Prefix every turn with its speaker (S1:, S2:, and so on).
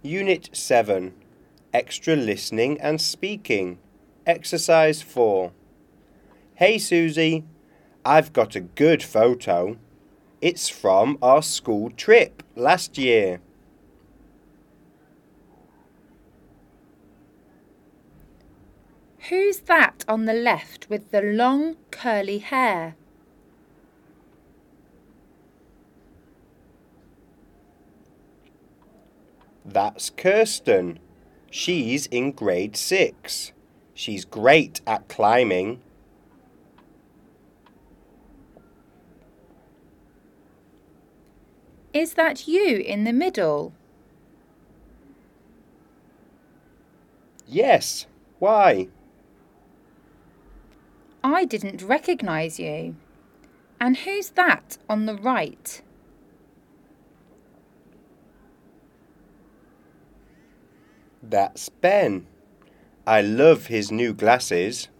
S1: Unit 7. Extra listening and speaking. Exercise 4. Hey Susie, I've got a good photo. It's from our school trip last year.
S2: Who's that on the left with the long curly hair?
S1: That's Kirsten. She's in grade 6. She's great at climbing.
S2: Is that you in the middle?
S1: Yes, why?
S2: I didn't recognise you. And who's that on the right?
S1: That's Ben. I love his new glasses.